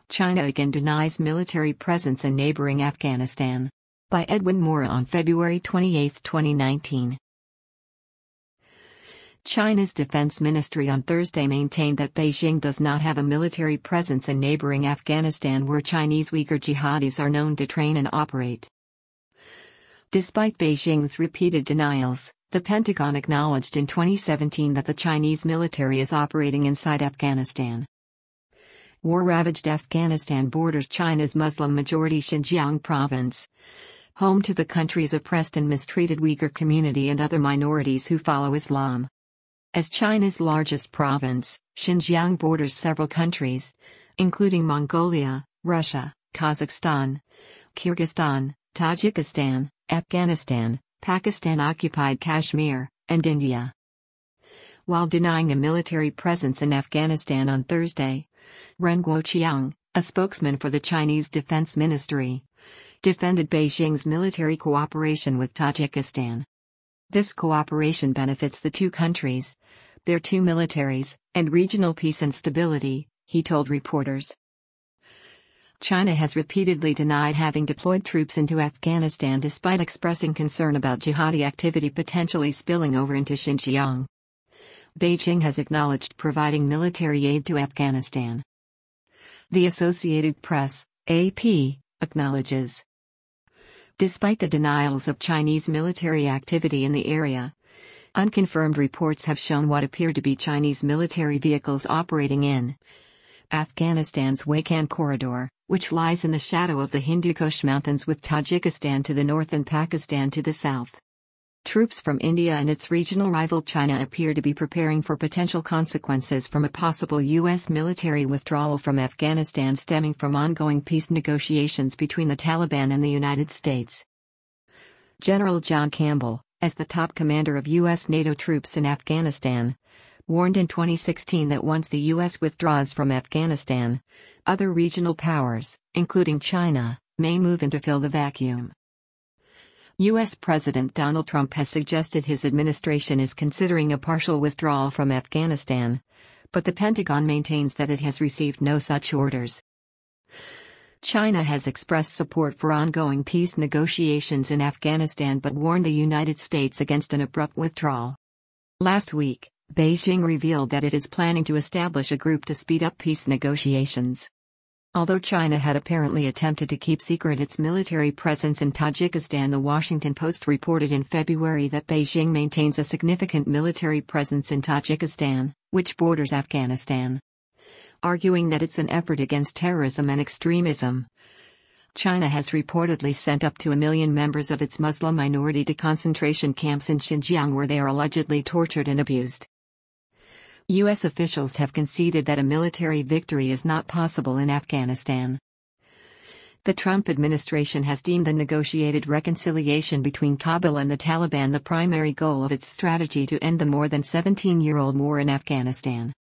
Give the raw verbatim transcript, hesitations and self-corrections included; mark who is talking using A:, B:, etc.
A: China again denies military presence in neighboring Afghanistan. By Edwin Moore on February twenty-eighth, twenty nineteen. China's defense ministry on Thursday maintained that Beijing does not have a military presence in neighboring Afghanistan where Chinese Uyghur jihadis are known to train and operate. Despite Beijing's repeated denials, the Pentagon acknowledged in twenty seventeen that the Chinese military is operating inside Afghanistan. War-ravaged Afghanistan borders China's Muslim-majority Xinjiang province, home to the country's oppressed and mistreated Uyghur community and other minorities who follow Islam. As China's largest province, Xinjiang borders several countries, including Mongolia, Russia, Kazakhstan, Kyrgyzstan, Tajikistan, Afghanistan, Pakistan-occupied Kashmir, and India. While denying a military presence in Afghanistan on Thursday, Ren Guoqiang, a spokesman for the Chinese Defense Ministry, defended Beijing's military cooperation with Tajikistan. This cooperation benefits the two countries, their two militaries, and regional peace and stability, he told reporters. China has repeatedly denied having deployed troops into Afghanistan despite expressing concern about jihadi activity potentially spilling over into Xinjiang. Beijing has acknowledged providing military aid to Afghanistan. The Associated Press, A P, acknowledges. Despite the denials of Chinese military activity in the area, unconfirmed reports have shown what appear to be Chinese military vehicles operating in Afghanistan's Wakhan corridor, which lies in the shadow of the Hindu Kush Mountains with Tajikistan to the north and Pakistan to the south. Troops from India and its regional rival China appear to be preparing for potential consequences from a possible U S military withdrawal from Afghanistan stemming from ongoing peace negotiations between the Taliban and the United States. General John Campbell, as the top commander of U S NATO troops in Afghanistan, warned in twenty sixteen that once the U S withdraws from Afghanistan, other regional powers, including China, may move in to fill the vacuum. U S President Donald Trump has suggested his administration is considering a partial withdrawal from Afghanistan, but the Pentagon maintains that it has received no such orders. China has expressed support for ongoing peace negotiations in Afghanistan but warned the United States against an abrupt withdrawal. Last week, Beijing revealed that it is planning to establish a group to speed up peace negotiations. Although China had apparently attempted to keep secret its military presence in Tajikistan, The Washington Post reported in February that Beijing maintains a significant military presence in Tajikistan, which borders Afghanistan, arguing that it's an effort against terrorism and extremism. China has reportedly sent up to a million members of its Muslim minority to concentration camps in Xinjiang where they are allegedly tortured and abused. U S officials have conceded that a military victory is not possible in Afghanistan. The Trump administration has deemed the negotiated reconciliation between Kabul and the Taliban the primary goal of its strategy to end the more than seventeen-year-old war in Afghanistan.